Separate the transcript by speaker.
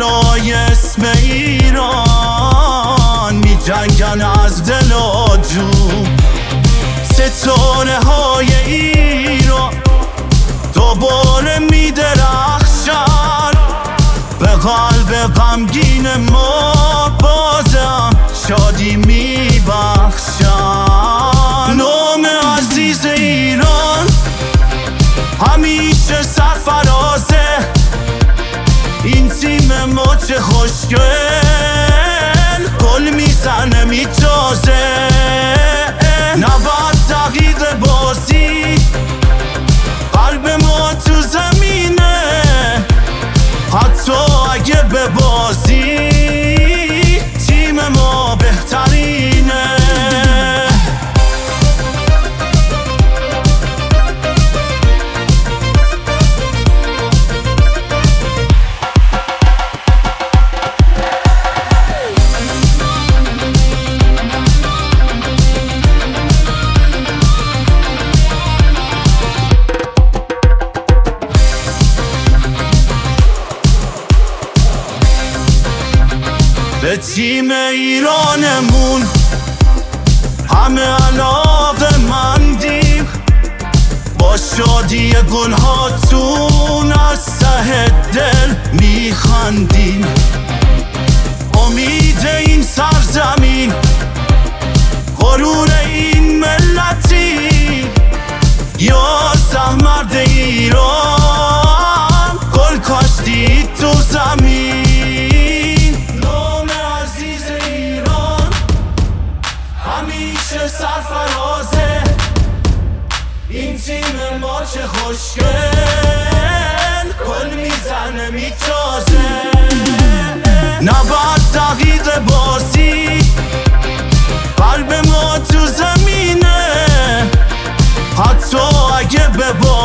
Speaker 1: برای اسم ایران می جنگن از دل و جون. ستاره های ایران دوباره می درخشن، به قلب غمگین ما بازم شادی می بخشن. نام عزیز ایران همیشه سرفرازه، این تیم ما چه خوشگل گل میزنه میتازه. 90 دقیقه بازی قلب ما تو زمینه، حتی اگه به بازی تیم ما بهترینه. به تیم ایرانمون همه علاقه مندیم، با شادی گلهاتون از ته دل میخندیم. امید این سرزمین، غرور این ملتی، یا مرد ایران گل کاشتی تو زمین. همیشه سرفرازه، این تیم ما چه خوشگل گل میزنه میتازه. 90 دقیقه بازی قلب ما تو زمینه، حتی اگه به